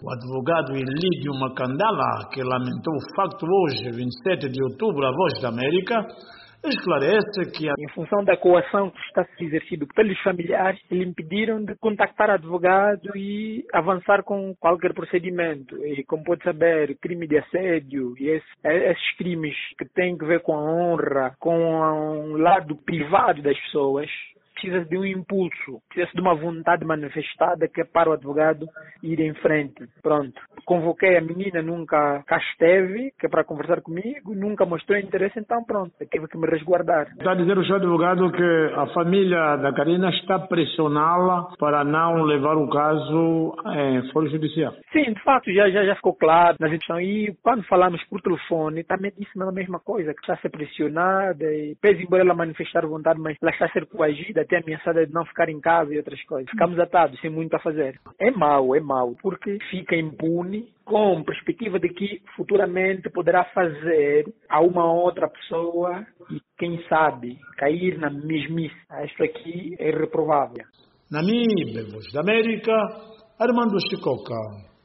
O advogado Elídio Macandala, que lamentou o facto hoje, 27 de outubro, a Voz da América, esclarece que em função da coação que está a ser exercida pelos familiares, lhe impediram de contactar advogado e avançar com qualquer procedimento. E, como pode saber, crime de assédio e esses crimes que têm a ver com a honra, com um lado privado das pessoas, precisa de um impulso, precisa de uma vontade manifestada que é para o advogado ir em frente. Pronto. Convoquei a menina, nunca cá esteve, que é para conversar comigo, nunca mostrou interesse, então pronto, tive que me resguardar. Está a dizer o seu advogado que a família da Karina está a pressioná-la para não levar o caso em foro judicial. Sim, de fato, já ficou claro na edição. E quando falamos por telefone, também disse a mesma coisa, que está a ser pressionada, e pese embora ela manifestar vontade, mas ela está a ser coagida, até ameaçada de não ficar em casa e outras coisas. Ficamos atados, sem muito a fazer. É mau, porque fica impune, com perspectiva de que futuramente poderá fazer a uma outra pessoa e, quem sabe, cair na mesmice. Isto aqui é irreprovável. Namíbia, Voz da América, Armando Chicoca.